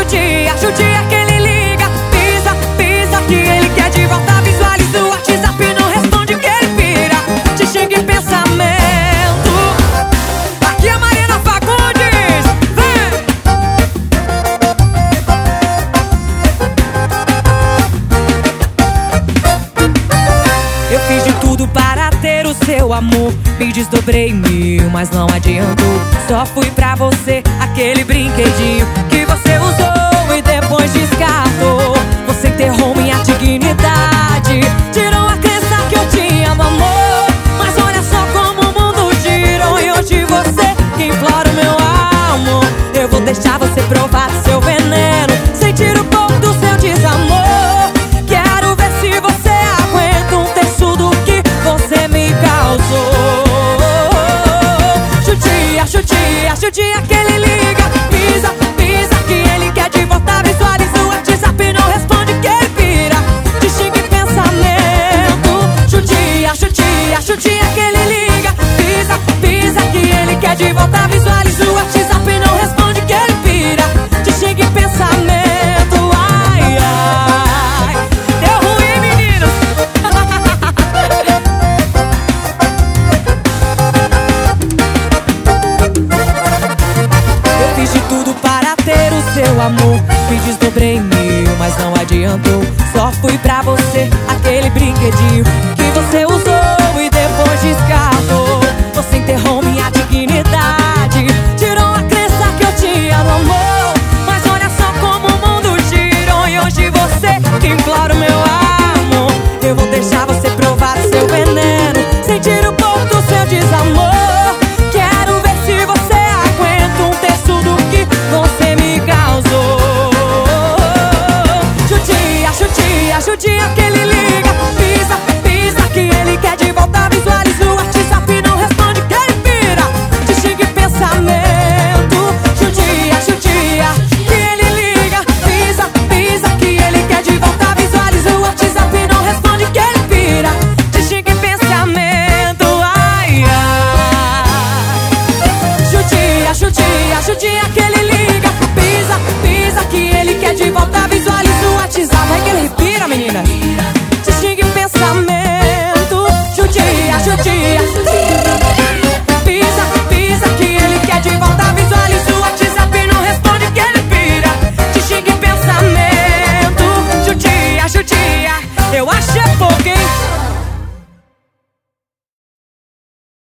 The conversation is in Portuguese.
judia que ele liga. Pisa, pisa que ele quer de volta. Visualiza o WhatsApp e não responde que ele pira. Te xinga em pensamento. Aqui é a Marina Fagundes. Vem! Eu fiz de tudo para ter o seu amor. Me desdobrei mil, mas não adiantou. Só fui pra você aquele brinquedinho que você usou e depois descartou. Você enterrou minha dignidade, tirou a crença que eu tinha no amor. Mas olha só como o mundo girou e hoje você que implora o meu amor. Eu vou deixar você provar do seu veneno, sentir um pouco do seu desamor. Quero ver se você aguenta um terço do que você me causou. Judia que ele liga. Pisa, pisa que ele quer de volta. Visualiza o WhatsApp e não responde que ele pira. Te xinga em pensamento. Judia que ele liga. Pisa, pisa que ele quer de volta. Visualiza o WhatsApp e não responde que ele pira. Te xinga em pensamento. Ai, ai, deu ruim, meninos. Eu fiz de tudo para ter o seu amor. Me desdobrei mil, mas não adiantou. Só fui pra você aquele brinquedinho que você usou e depois descartou. Você enterrou minha dignidade, tirou a crença que eu tinha no amor. Mas olha só como o mundo girou e hoje você que implora o meu amor. Eu vou deixar você provar o seu veneno, sentir um pouco do seu desamor. Quero ver se você aguenta um terço do que você me causou. Judia que ele liga. Pisa, pisa que ele quer de volta. Visualiza o WhatsApp e não responde que ele pira. Te xinga em pensamento. Judia que ele liga. Pisa, pisa que ele quer de volta. Visualiza o WhatsApp e não responde que ele pira. Te xinga em pensamento. Ai, ai. Judia que ele liga. Pisa, pisa que ele quer de volta. Visualiza o WhatsApp. Vai que ele pira, menina.